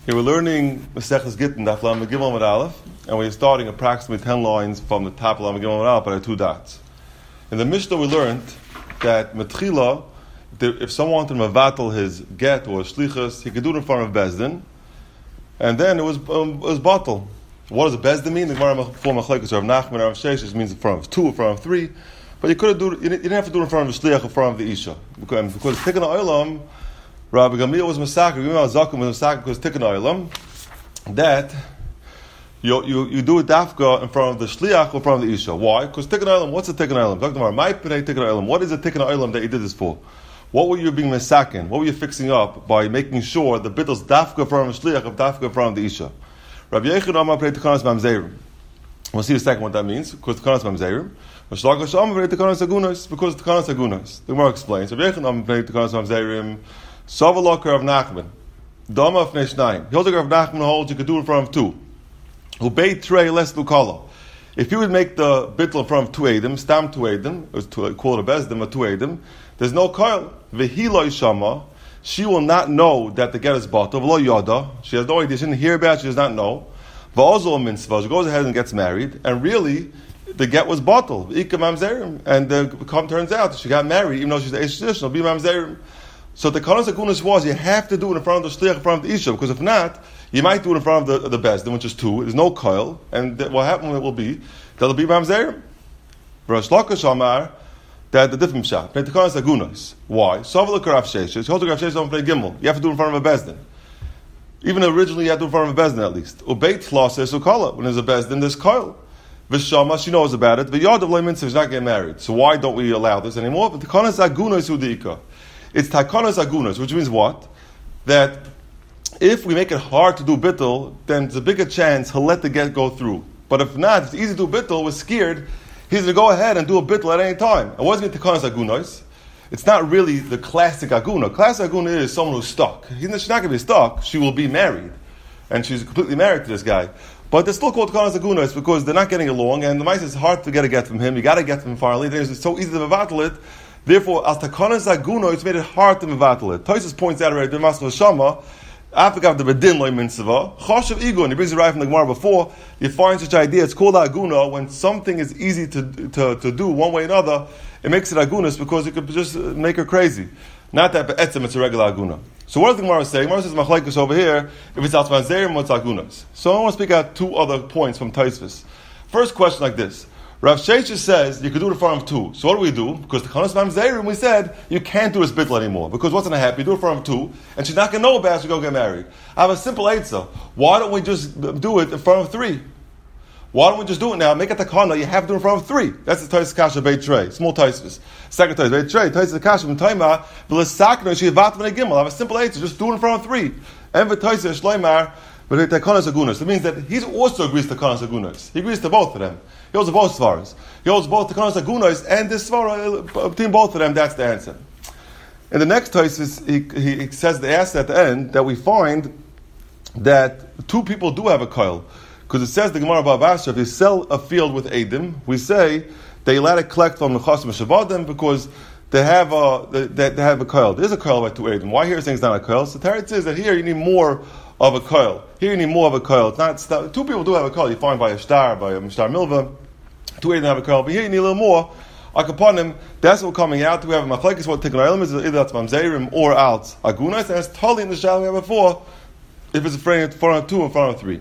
Here we're learning Maseches Gittin, Daf Lamed Gimel Amud Aleph, and we're starting approximately 10 lines from the top of Lamed Gimel Amud Aleph, but at 2 dots. In the Mishnah we learned that Metchila, if someone wanted to mevatel his get or his shlichus, he could do it in front of Bezdin, and then it was batel. What does a Bezdin mean? The Gemara for Machlekes Rav Nachman and Rav Sheshes means in front of 2, in front of 3, but you didn't have to do it in front of the shliach, in front of the isha, because Tikkun Olam, Rabbi Gamliel was massacred. Gamliel Zakum was massacred because Tikkun Olam that you do it dafka in front of the shliach or in front of the isha. Why? Because Tikkun Olam. What's a Tikkun Olam? What is a Tikkun Olam that you did this for? What were you being massacred? What were you fixing up by making sure the bittel's dafka in front of the shliach of dafka in front of the isha? Rabbi Yechid Amar prayed Tekanas Mamzerim. We'll see in a second what that means. Because Tekanas Mamzerim. Mashlach Amar prayed Tekanas Agunos. Because Tekanas Agunos. The Gemara explains. Rabbi Yechid Amar prayed Tekanas Mamzerim. Savalok Rav Nachman, Dama of Neshnayim. He holds like Rav Nachman holds you could do it in front of 2. Who bait trey less lukala. If you would make the bittel in front of 2 edim, stam 2 edim, it was called a bezdim, a 2 edim, there's no koil. Vehilo ishama, she will not know that the get is bottle. V'lo yada, she has no idea, she didn't hear about it, she does not know. V'ozol mitzvah, she goes ahead and gets married, and really, the get was bottle. V'ika mamzerim, and the turns out she got married, even though she's the Eish she'll be mamzerim. So the Tekanas Agunos was you have to do it in front of the shliach, in front of the isha, because if not, you might do it in front of the bezdin, which is 2. There's no coil, and what happened will be that'll be mamzerim. Rosh Lakish Amar that the different shot. The Tekanas Agunos. Why? Savaluk Rav Sheshes. Hold Rav Sheshes don't play gimel. You have to do it in front of a bezdin. Even originally, you have to do it in front of a bezdin at least. Ubeit flosses ukala. When there's a bezdin, there's coil. Vishama, she knows about it. V'yad of leimin, she's not getting married. So why don't we allow this anymore? But the Tekanas Agunos udika. It's Takanas Agunas, which means what? That if we make it hard to do bittul, then there's a bigger chance he'll let the get go through. But if not, if it's easy to do bittul, we're scared, he's going to go ahead and do a bittul at any time. And what's going to Takanas Agunas? It's not really the classic Aguna. Classic Aguna is someone who's stuck. She's not going to be stuck, she will be married. And she's completely married to this guy. But they're still called Takanas Agunas because they're not getting along, and the mice is hard to get a get from him. You got to get from him finally. It's so easy to mevatel it. Therefore, as Takanas Aguna, it's made it hard to mevatel it. Tosis points out already, B'mascha Shama, Afrika the Bedin loy mitzvah, Choshev Igun. He brings it right from the Gemara before. You find such idea. It's called Aguna when something is easy to do one way or another. It makes it Agunas because it could just make her crazy. Not that Be'etzim, it's a regular Aguna. So what does the Gemara say? Gemara says Machlekes over here. If it's Atzman Zerim, what's Agunas? So I want to speak out 2 other points from Tosfos. First question like this. Rav Sheshes says you could do it in front of 2. So what do? Because the Tekanas Mamzerim, we said you can't do this bittul anymore. Because what's going to happen? You do it in front of 2, and she's not going to know about it, she'll go get married. I have a simple answer. Why don't we just do it in front of 3? Why don't we just do it now? Make a takana, you have to do it in front of 3. That's the Tosfos Kasha Beit Trey. Small Tosfos. Second Tosfos Beit Trey. Tosfos Kasha from Taima, V'lesakna, she evat v'nei gimel. I have a simple answer. Just do it in front of 3. And v'Tosfos Shleimar, but the Tekanas Agunas. It means that he also agrees to Tekanas Agunas. He agrees to both of them. He holds both svaras. He holds both Tekanas Agunas and this svara. Between both of them, that's the answer. In the next Tosfos, he says the answer at the end that we find that 2 people do have a koil. Because it says the Gemara Bavasha, if you sell a field with Edim, we say they let it collect from the Chasim Shavadim because they have a koil. There's a koil by 2 Edim. Why here saying it's not a koil? So Teretz says that here you need more of a koil. Here you need more of a koil. It's not 2 people do have a koil. You find by a shtar milva, 2 Edim have a koil. But here you need a little more. Upon him, that's what coming out. We have a machlekes what Tikkun Olam is either that's mamzerim or out agunas, and it's totally in the shal we have before. If it's in front of 2 in front of 3.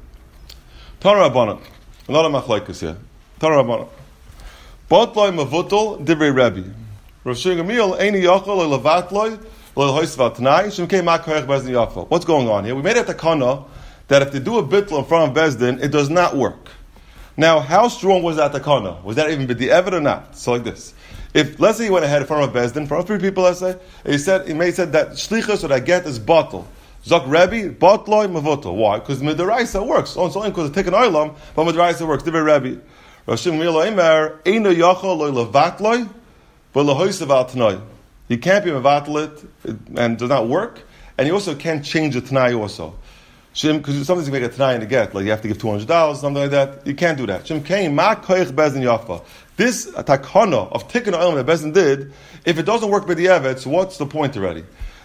Tana Rabbanan, another machlekes here. Tana Rabbanan. Botloi mavutul divrei Rebbe. Rosh Gamliel eini yachol levatloi lehoisvat shemkei makoyach bezdin yafa. What's going on here? We made a takana that if they do a bittul in front of bezdin, it does not work. Now, how strong was that takana? Was that even b'di'evet or not? So like this. If, let's say he went ahead in front of bezdin, in front of 3 people, let's say, and he may said that shlichus or that get is bottle. Zok Rebbe, botloi mavutul. Why? Because Midaraisa works. Only because it's taken oilam, but Midaraisa works. Divrei Rebbe. Rosh Gamliel Eimer, eino yachol loy levatloi, v'lehoisav al tanoi. You can't be mevatel it, and does not work, and you also can't change the tanai also. Because sometimes you make a tanai in the get, like you have to give $200, something like that. You can't do that. Shem kain ma koich bezdin yafa. This takana of tikkun olam that bezdin did, if it doesn't work by the evet, so what's the point already?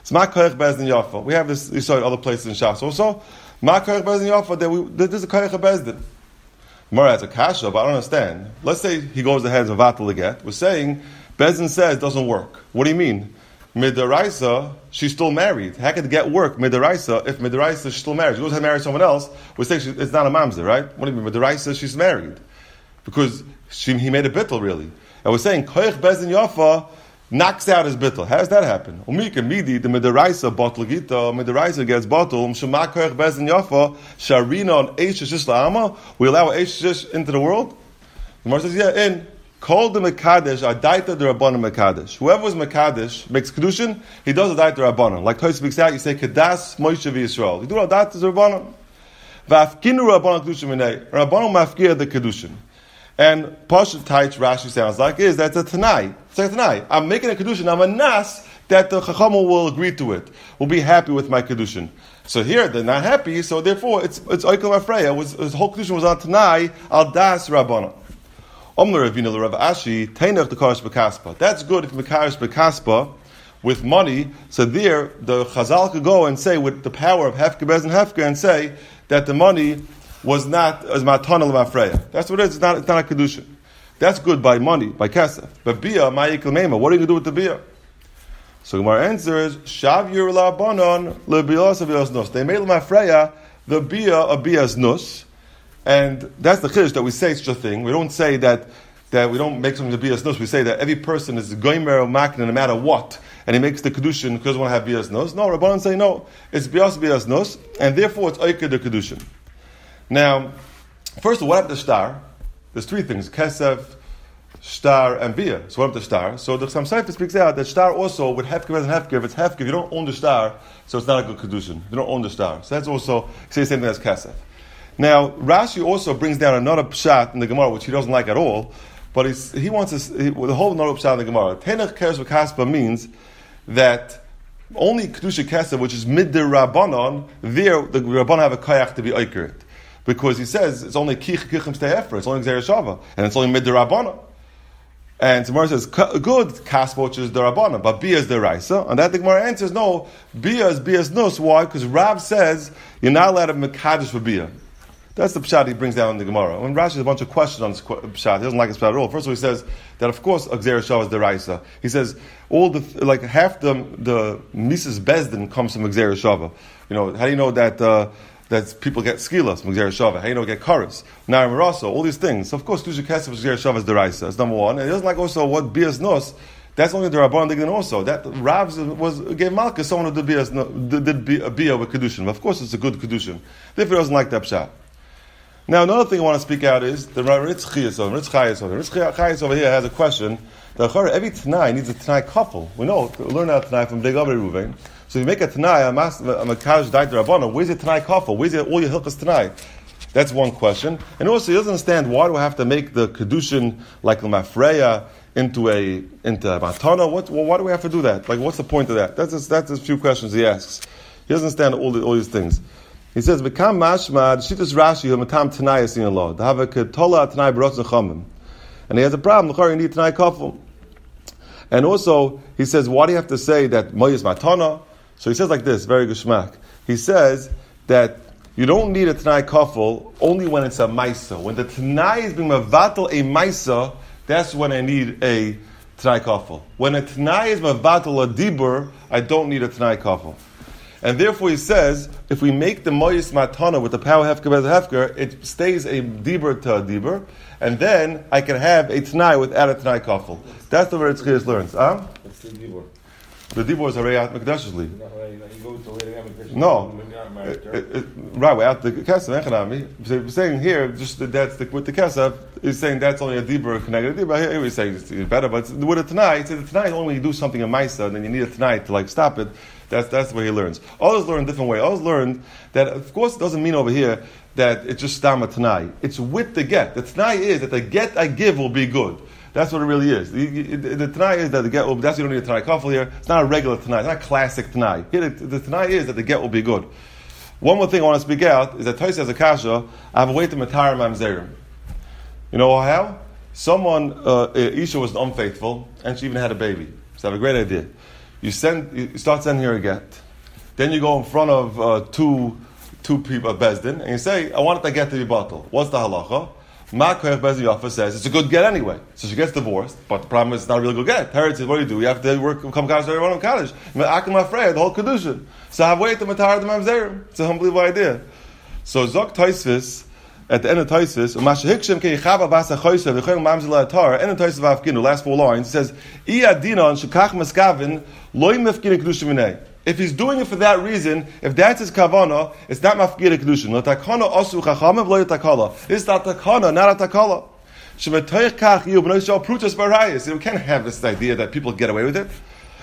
It's Ma Koyach Bezdin Yafa. We have this, you saw it other places in Shas also. Ma Koyach Bezdin Yafa, that there's a Koyach Bezdin. Mara has a kasha, but I don't understand. Let's say he goes ahead and vatal the get. We're saying, Bezdin says it doesn't work. What do you mean? Midaraisa, she's still married. How could the get work, Midaraisa, if Midaraisa she's still married? She goes ahead and marries someone else, we're saying it's not a mamzer, right? What do you mean? Midaraisa, she's married. Because he made a bittul, really. And we're saying, Koyach Bezdin Yafa knocks out his bittul. How does that happen? Umika midi, the Midaraisa, bottle gita, Midaraisa gets bottle, Shema Koyach Bezdin Yafa, Sharina on Eish Shish La'ama, we allow Eish Shish into the world? The Gemara says, yeah, in. Called the Mekadesh, Adaita the Rabbanon Mekadesh. Whoever was Mekadesh, makes Kedushin, he does Adaita the Rabbanon. Like Toy speaks out, you say, Kedas Moshe v'Yisrael. You do Adaita the Rabbanon. V'afkinu Rabbanon Kedushin Minei. Rabbanon Mafkir the Kedushin. And Pashat Taich Rashi sounds like is that's a Tanai. It's like a Tanai. I'm making a Kedushin, I'm a Nas, that the Chacham will agree to it. Will be happy with my Kedushin. So here, they're not happy, so therefore, it's Oikel Afreya. His whole Kedushin was on Tanai, Al Das Rabbanon. That's good if Mekaris Bekaspa with money. So there, the Chazal could go and say with the power of Hefker Bez and Hefker and say that the money was not as Matana L'Mafreya. That's what it is. It's not a Kedushin. That's good by money, by Kesef. But Bia, Ma'ikil Meima, what are you going to do with the Bia? So Gemara answers, Shav Yir La'Banon L'Bios Avios Nus. They made L'Mafreya the Bia of Bia's Nus. And that's the chiddush that we say such a thing. We don't say that we don't make something to be as nus. We say that every person is goymer or makna no matter what, and he makes the kedushin because he want to have bias nus. No, Rabbanan say no. It's bias nus, and therefore it's oiked the kedushin. Now, first of all, what happened to star? There's three things: kesef, star, and bia. So what happened to star? So the Chassam Sofer speaks out that star also with hefker and hefker. If it's hefker, if you don't own the star, so it's not a good kedushin. You don't own the star. So that's also say the same thing as kesef. Now, Rashi also brings down another pshat in the Gemara, which he doesn't like at all, but he wants the whole another pshat in the Gemara. Tenech keres v'kaspa means that only kedusha kesef, which is mid Rabbanon, there the Rabbanon have a koyach to be oikerit, because he says it's only kich kichim stehefer, it's only gzeir shava, and it's only mid Rabbanon. And Gemara says good kaspa, which is the Rabbanon, but bia is the raisa, and that the Gemara answers no, bia is nus. Why? Because Rav says you're not allowed to mekadosh for bia. That's the pshat he brings down in the Gemara. When Rashi has a bunch of questions on this pshat, he doesn't like his pshat at all. First of all, he says that of course Gzeir Shava is the Raisa. He says half the Mrs. Bezdin comes from Gzeir Shava. You know, how do you know that that people get skilas from Gzeir Shava? How do you know get karas? Nair Maraso, all these things. So of course Kedusha Kesef Gzeir Shava is the Raisa. That's number one. And he doesn't like also what Bias Nos. That's only the Rabban Dignan also. That Rav gave Malka someone who did Bia with Kedushin. But of course it's a good Kedushin. Therefore he doesn't like that pshat. Now, another thing I want to speak out is the Ritz Chayes over here has a question. Every Tanai needs a Tanai couple. We know, we learn out Tanai from Big Abri Ruvain. So you make a Tanai, a Makadosh Daita Rabbana, where's your Tanai couple? Where's all your Hilchas Tanai? That's one question. And also, he doesn't understand why do I have to make the Kedushin like the Mafreya into Matana? Why do we have to do that? Like, what's the point of that? That's a few questions he asks. He doesn't understand all these things. He says, "Bekam mashma Shitas Rashi Matam Tanai Asin Allah. The have a Ketola Tanai B'Rotz Nechamim." And he has a problem. You need Tanai Kafel. And also, he says, why do you have to say that Moyes Matana? So he says like this, very geshmak. He says that you don't need a Tanai Kafel only when it's a Maisa. When the Tanai is being Mavatal a Maisa, that's when I need a Tanai Kafel. When a Tanai is Mavatal a Dibur, I don't need a Tanai Kafel. And therefore he says, if we make the Moyes Matana with the power Hefker Bez Hefker, it stays a Dibur to a Dibur, and then I can have a Tanai without a Tanai Kafel. That's the word Tzchias learns. What's the Dibur? The Dibur is Harayat Mekdashli. No. Right, we're out the Kesef, Echanami. So we're saying here, just that's with the Kesef, he's saying that's only a Dibur connected Dibur. Here we're saying it's better, but with a Tanai, he said the Tanai is only when you do something in Maisa, and then you need a Tanai to stop it. That's the way he learns. Others learn a different way. Others learn that, of course, it doesn't mean over here that it's just Stama Tanai. It's with the get. The Tanai is that the get I give will be good. That's what it really is. The Tanai is that the get will be, that's why you don't need a Tanai Kafel here. It's not a regular Tanai. It's not a classic Tanai. Here, the Tanai is that the get will be good. One more thing I want to speak out is that Toys has a kasha, I have a way to Matar Mamzerim. You know how? Someone, Isha was unfaithful, and she even had a baby. So I have a great idea. you start sending her a get. Then you go in front of two people, Bezdin, and you say, I want the get to be bottled. What's the halacha? Ma'koyach Bezdin Yafa says, it's a good get anyway. So she gets divorced, but the problem is it's not a really good get. Teretz says, what do? You have to come kaddish to everyone in kaddish. Akim afraid, the whole kedushin. So have wait to matar the mamzerim. It's a unbelievable idea. So Zok Taisvis, at the end of Taisvis, end of Taisvis Vavkinu, last 4 lines, it says, if he's doing it for that reason, if that's his kavana, it's not mafkir kedushin. L'takana asu chachamim lo yatakala. It's not takana, not a takala. Shemetoich kach yu b'noishal prutas barayis. You can't have this idea that people get away with it.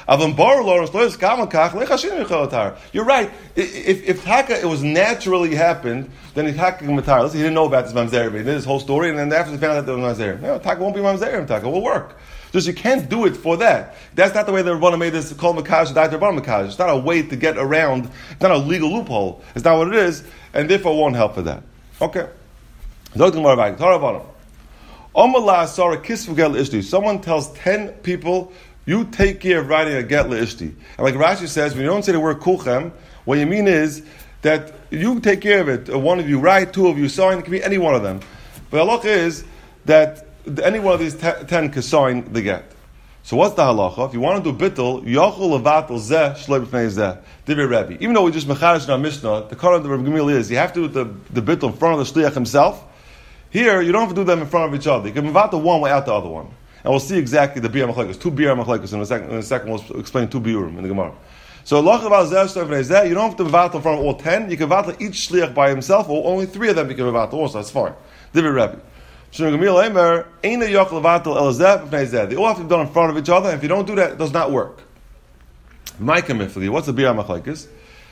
You're right. If Taka, it was naturally happened, then if Taka matar. Listen, he didn't know about this mamzer. He did his whole story, and then after he found out that it was mamzer, no, Taka won't be mamzer. Taka will work. Just you can't do it for that. That's not the way the Rebbeinu made this called Makash, Dr. Rebbeinu Makash. It's not a way to get around. It's not a legal loophole. It's not what it is, and therefore won't help for that. Okay. Someone tells 10 people, you take care of writing a get le'ishti. And like Rashi says, when you don't say the word kulchem, what you mean is that you take care of it. One of you write, 2 of you sign. It can be any one of them. But the halacha is that any one of these 10 can sign the get. So what's the halacha? If you want to do bittul, yachol levatel zeh shloi b'fnei zeh. Divrei Rebbe. Even though we just mecharish in our Mishnah, the kind of the Rebbe Gamliel is you have to do the bittul in front of the shliach himself. Here, you don't have to do them in front of each other. You can mevatel one without the other one. And we'll see exactly the Biur HaMachlekes. 2 Biur HaMachlekes. In a second, we'll explain 2 Biurim in the Gemara. So, you don't have to mevatel in front of all 10. You can mevatel each shliach by himself, or only 3 of them you can mevatel also. That's fine. Divrei Rebbe. They all have to be done in front of each other, and if you don't do that, it does not work. What's the Biur HaMachlekes?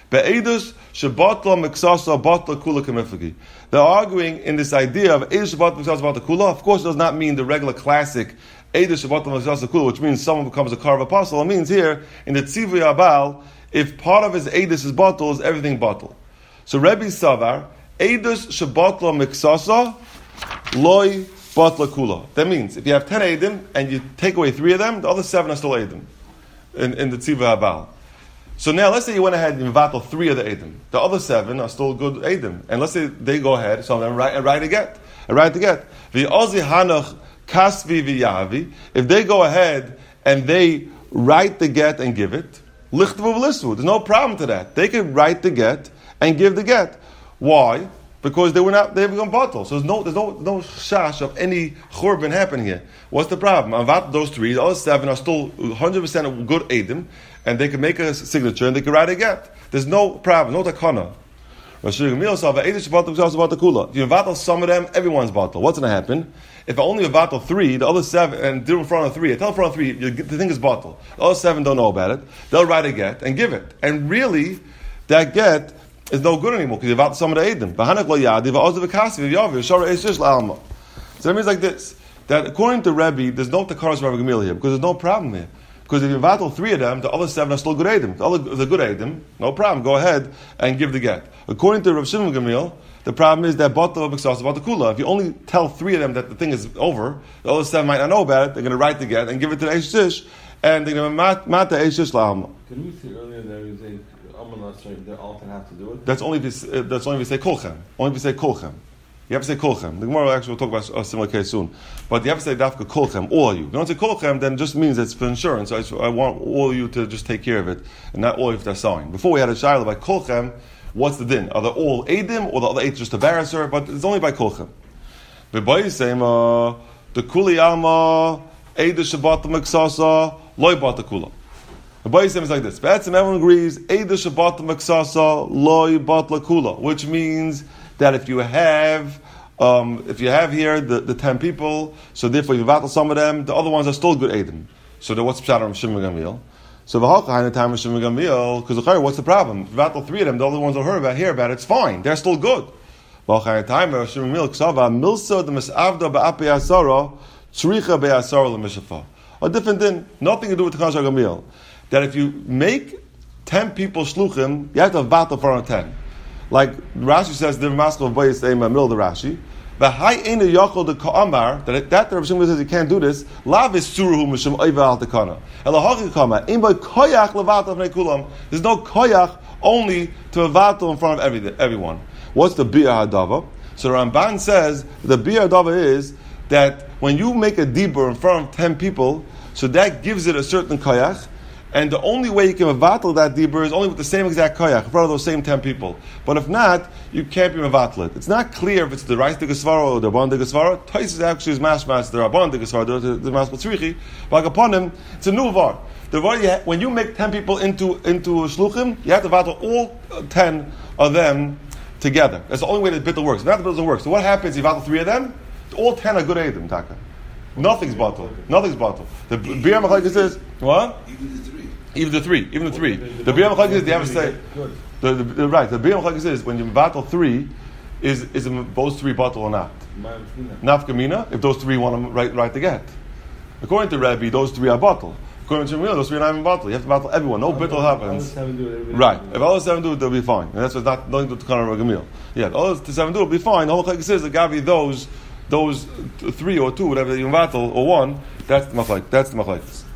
They're arguing in this idea of Eidush Shabbat Miksasa Kula. Of course, it does not mean the regular classic Eidush Shabbat Miksasa Kula, which means someone becomes a Karav apostle. It means here, in the Tzivui Abal, if part of his Eidush is bottle, is everything bottle. So Rebbe Savar, Eidush Shabbat Miksasa Loi Batla Kula. That means, if you have 10 Eidim, and you take away 3 of them, the other 7 are still Eidim, in the Tzivui Abal. So now, let's say you went ahead and mevatel 3 of the Eidim. The other 7 are still good Eidim. And let's say they go ahead, some of them write a get. V'ozi hanach kasvi v'yavi. If they go ahead and they write the get and give it, lichtvu v'lisvu. There's no problem to that. They can write the get and give the get. Why? Because they become bottle. So there's no shash of any churban happening here. What's the problem? Avat those 3, the other 7 are still 100% good Eidim, and they can make a signature and they can write a get. There's no problem, no takana. If you mevatel some of them, everyone's bottle. What's going to happen? If I only mevatel 3, the other 7, and do in front of 3, I tell in front of 3, the thing is bottle. The other 7 don't know about it. They'll write a get and give it. And really, that get is no good anymore because you mevatel some of the Eidim. So that means like this, that according to Rebbe, there's no takaras Rebbe Gamliel here because there's no problem here. Because if you mevatel 3 of them, the other 7 are still good Eidim. The good Eidim, no problem. Go ahead and give the get. According to Rav Shimon Gamliel, the problem is that bottle of Miksasa about the Kula. If you only tell 3 of them that the thing is over, the other 7 might not know about it. They're going to write the get and give it to the Eish Shish, and they're going to mat the Eish Shish la'alma. Can we see earlier there is a they all can have to do it? That's only if you say kolchem. Only if you say kolchem. You have to say kolchem. The Gemara actually will talk about a similar case soon. But you have to say dafka kolchem, all of you. If you don't say kolchem, then it just means it's for insurance. So I want all of you to just take care of it, and not all of you to sign. Before we had a shayla by kolchem, what's the din? Are they all edim, or the other 8 just a barrister? But it's only by kolchem. The kuli alma, edim shabbat miksasa, loy bat kula. The Bayis is like this. Everyone agrees, Eida Shabbat Maksasa Loi Bat Kula, which means that if you have here the 10 people, so therefore you battle some of them, the other ones are still good Eidim. So what's the pshat of Shimon Gamliel? So v'halcha in the time of Shimon Gamliel, because what's the problem? If you battle 3 of them, the other ones don't hear about it, it's fine. They're still good. V'halcha in the time of Shimon Gamliel, ksava milsa the misavda ba'api asara tzricha be'asara l'mishafa. A different thing, nothing to do with the Shimon Gamliel. That if you make 10 people shluchim, you have to have battle for 10. Like Rashi says, the maskal of Bayis in the middle of the Rashi, The high ain't a yachol the ka'amar that the Rav Shimon says you can't do this. Lav is suruhu mishum oiva al tekana. Elahachi kama in by koyach levatal v'nei kulam. There's no koyach only to vatal in front of everyone. What's the bi'ah hadava? So Ramban says the bi'ah hadava is that when you make a dibur in front of 10 people, so that gives it a certain koyach. And the only way you can mevatel that dibur is only with the same exact koyach in front of those same 10 people. But if not, you can't be mevatel it. It's not clear if it's the Reis de Gesvara or the Rabban de Gesvara. Taisus actually is mashmas the Rabban de Gesvara, the Maskal Tzrichi. But upon him, it's a new var. The var when you make 10 people into shluchim, you have to vatel all 10 of them together. That's the only way that bittul works. If not, the bittul doesn't work. So what happens? You vatel 3 of them. All 10 are good Eidim, Taka. Nothing's bottle. Nothing's bottle. The Biyam Machlekes is what? Even the three. The Biyam Machlekes is they have to say right. The Biyam Machlekes is when you battle 3, is those 3 bottle or not? Nafkamina. If those 3 want to write the get. According to Rabbi, those 3 are bottle. According to Shmuel, those 3 are not even bottle. You have to battle everyone. No bittul happens. Right. If all the 7 do it, they'll be fine. And that's what's not nothing to the Kana Ragamil. Yeah. All the 7 do it, will be fine. The whole Machlekes is the Gavi those 3 or 2, whatever you battle, or 1, that's the machlekes.